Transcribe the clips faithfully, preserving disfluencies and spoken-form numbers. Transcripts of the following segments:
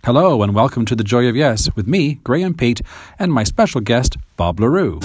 Hello and welcome to The Joy of Yes with me, Graham Pate, and my special guest, Bob LaRue.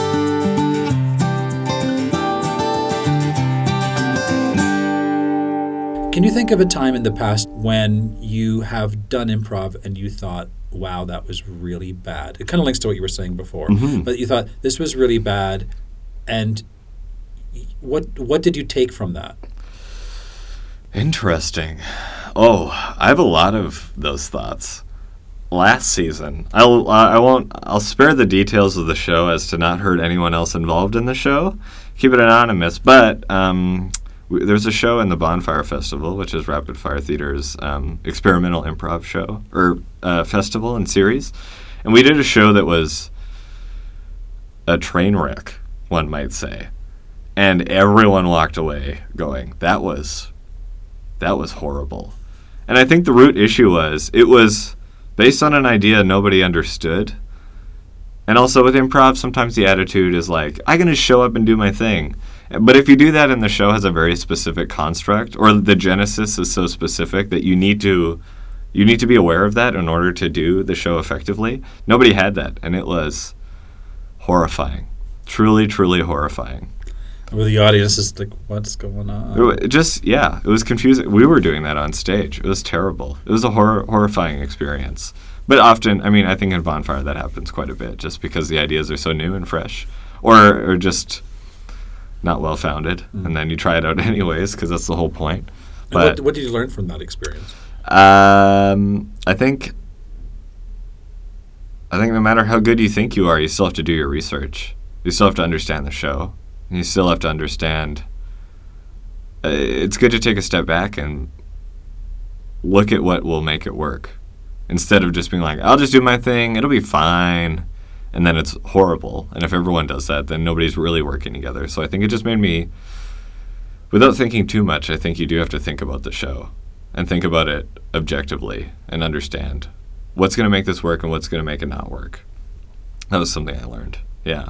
Can you think of a time in the past when you have done improv and you thought, wow, that was really bad? It kind of links to what you were saying before. Mm-hmm. But you thought, this was really bad, and what what did you take from that? Interesting. Oh, I have a lot of those thoughts. Last season, I'll I won't I'll spare the details of the show as to not hurt anyone else involved in the show. Keep it anonymous. But um, we, there's a show in the Bonfire Festival, which is Rapid Fire Theater's um, experimental improv show or uh, festival and series, and we did a show that was a train wreck, one might say, and everyone walked away going, "That was that was horrible." And I think the root issue was it was based on an idea nobody understood. And also with improv, sometimes the attitude is like, I'm going to show up and do my thing. But if you do that and the show has a very specific construct, or the genesis is so specific that you need to you need to be aware of that in order to do the show effectively, nobody had that. And it was horrifying. Truly, truly horrifying. Where the audience is like, what's going on? It just, yeah, it was confusing. We were doing that on stage. It was terrible. It was a horror, horrifying experience. But often, I mean, I think in Bonfire that happens quite a bit, just because the ideas are so new and fresh, or, or just not well-founded, mm. and then you try it out anyways, because that's the whole point. But what, what did you learn from that experience? Um, I think, I think no matter how good you think you are, you still have to do your research. You still have to understand the show. You still have to understand. Uh, it's good to take a step back and look at what will make it work, instead of just being like, I'll just do my thing, it'll be fine, and then it's horrible. And if everyone does that, then nobody's really working together. So I think it just made me, without thinking too much, I think you do have to think about the show and think about it objectively and understand what's going to make this work and what's going to make it not work. That was something I learned. Yeah.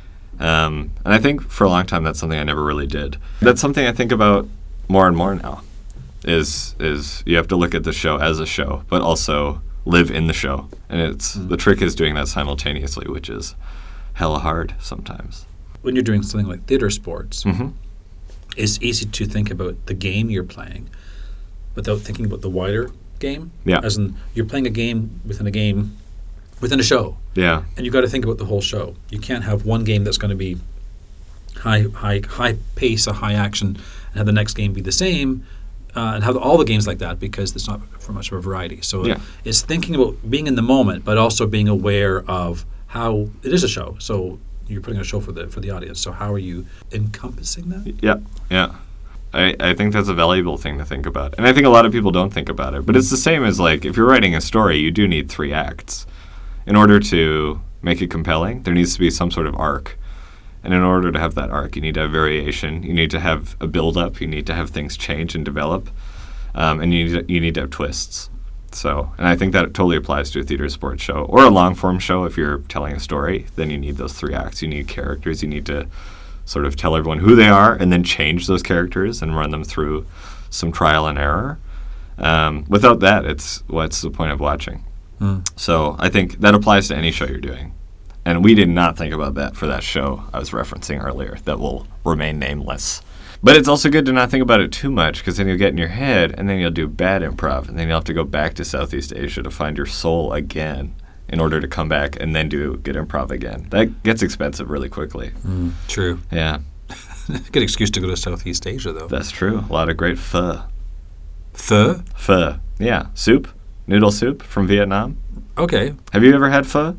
Um, and I think for a long time that's something I never really did. That's something I think about more and more now, is is you have to look at the show as a show, but also live in the show. And it's mm. the trick is doing that simultaneously, which is hella hard sometimes. When you're doing something like theater sports, mm-hmm. it's easy to think about the game you're playing without thinking about the wider game. Yeah. As in, you're playing a game within a game within a show. Yeah. And you've got to think about the whole show. You can't have one game that's going to be high high, high pace, a high action, and have the next game be the same, uh, and have all the games like that, because there's not for much of a variety. So yeah. it's thinking about being in the moment, but also being aware of how it is a show. So you're putting a show for the for the audience. So how are you encompassing that? Yeah, yeah. I, I think that's a valuable thing to think about. And I think a lot of people don't think about it. But it's the same as, like, if you're writing a story, you do need three acts. In order to make it compelling, there needs to be some sort of arc. And in order to have that arc, you need to have variation. You need to have a build-up. You need to have things change and develop. Um, and you need, to, you need to have twists. So, and I think that totally applies to a theater sports show. Or a long-form show, if you're telling a story, then you need those three acts. You need characters. You need to sort of tell everyone who they are and then change those characters and run them through some trial and error. Um, without that, it's what's the point of watching? Mm. So I think that applies to any show you're doing. And we did not think about that for that show I was referencing earlier that will remain nameless. But it's also good to not think about it too much, because then you'll get in your head and then you'll do bad improv, and then you'll have to go back to Southeast Asia to find your soul again in order to come back and then do good improv again. That gets expensive really quickly. Mm, true. Yeah. Good excuse to go to Southeast Asia, though. That's true. A lot of great pho. Pho? Pho. Yeah. Soup. Noodle soup from Vietnam. Okay. Have you ever had pho?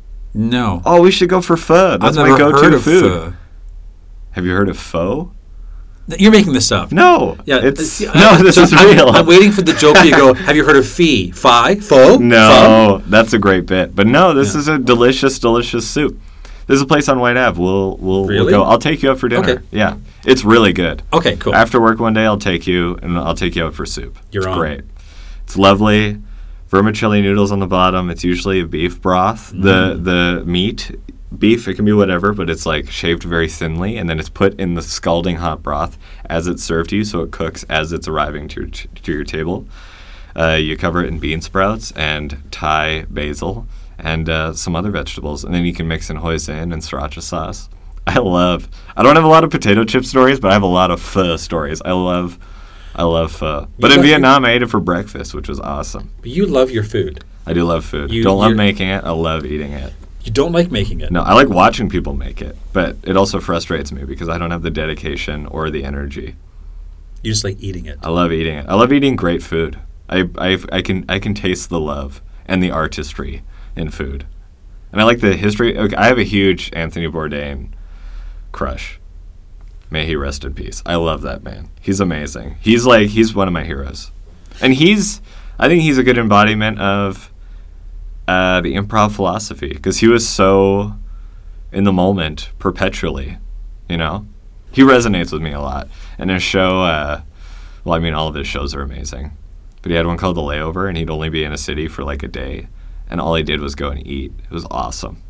No. Oh, we should go for pho. That's I've my never go-to heard of food. Pho. Have you heard of pho? You're making this up. No. Yeah. It's, uh, no, this so is I'm, real. I'm waiting for the joke where you go, have you heard of phi? Phi? Pho? No, Pho? that's a great bit. But no, this yeah. is a delicious, delicious soup. There's a place on White Ave. We'll we'll, really? we'll go. I'll take you out for dinner. Okay. Yeah. It's really good. Okay, cool. After work one day, I'll take you, and I'll take you out for soup. You're it's on. great. It's lovely. Vermicelli noodles on the bottom. It's usually a beef broth. Mm. The the meat, beef, it can be whatever, but it's like shaved very thinly, and then it's put in the scalding hot broth as it's served to you, so it cooks as it's arriving to your, t- to your table. Uh, you cover it in bean sprouts and Thai basil and uh, some other vegetables. And then you can mix in hoisin and sriracha sauce. I love, I don't have a lot of potato chip stories, but I have a lot of pho stories. I love, I love pho. But in Vietnam, I ate it for breakfast, which was awesome. But you love your food. I do love food. You, don't love making it. I love eating it. You don't like making it? No, I like watching people make it. But it also frustrates me because I don't have the dedication or the energy. You just like eating it. I love eating it. I love eating great food. I, I, I can I can taste the love and the artistry in food. And I like the history. Okay, I have a huge Anthony Bourdain crush. May he rest in peace. I love that man. He's amazing. He's like, he's one of my heroes. And he's, I think he's a good embodiment of uh, the improv philosophy because he was so in the moment perpetually, you know? He resonates with me a lot. And his show, uh, well, I mean, all of his shows are amazing. But he had one called The Layover, and he'd only be in a city for like a day. And all he did was go and eat. It was awesome.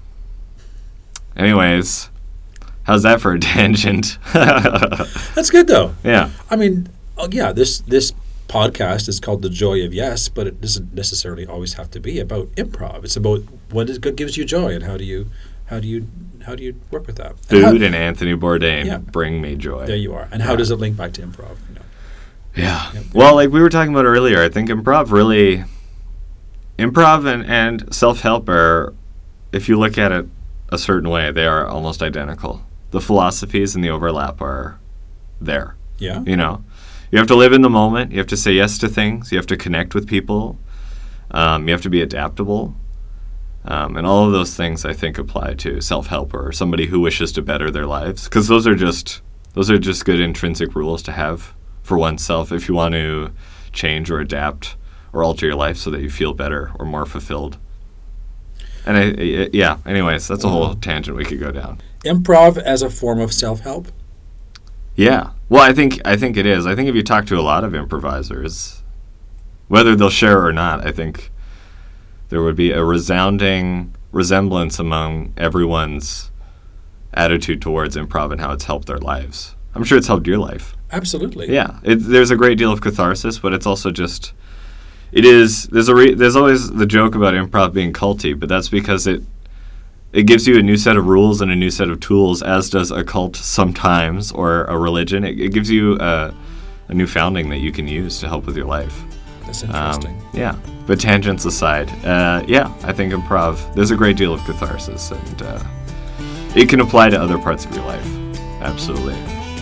Anyways, how's that for a tangent? That's good, though. Yeah. I mean, oh, yeah, this this podcast is called The Joy of Yes, but it doesn't necessarily always have to be about improv. It's about what is, what gives you joy and how do you how do you how do you work with that? Food and, how, and Anthony Bourdain yeah. bring me joy. There you are. And how yeah. does it link back to improv? You know? Yeah. yeah. Well, like we were talking about earlier, I think improv really improv and, and self-help are, if you look at it a certain way, they are almost identical. The philosophies and the overlap are there. Yeah. You know, you have to live in the moment. You have to say yes to things. You have to connect with people. Um, you have to be adaptable. Um, and all of those things I think apply to self-help or somebody who wishes to better their lives, because those are just those are just good intrinsic rules to have for oneself if you want to change or adapt or alter your life so that you feel better or more fulfilled. And I, I, yeah, anyways, that's a whole tangent we could go down. Improv as a form of self-help? Yeah. Well, I think I think it is. I think if you talk to a lot of improvisers, whether they'll share or not, I think there would be a resounding resemblance among everyone's attitude towards improv and how it's helped their lives. I'm sure it's helped your life. Absolutely. Yeah. It, there's a great deal of catharsis, but it's also just, it is, there's a re, there's always the joke about improv being culty, but that's because it it gives you a new set of rules and a new set of tools, as does a cult sometimes, or a religion. It, it gives you a, a new founding that you can use to help with your life. That's interesting. Um, yeah. But tangents aside, uh, yeah, I think improv, there's a great deal of catharsis, and uh, it can apply to other parts of your life. Absolutely.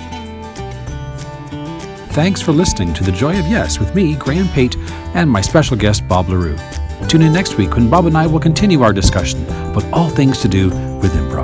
Thanks for listening to The Joy of Yes with me, Graham Pate, and my special guest, Bob LaRue. Tune in next week when Bob and I will continue our discussion about all things to do with improv.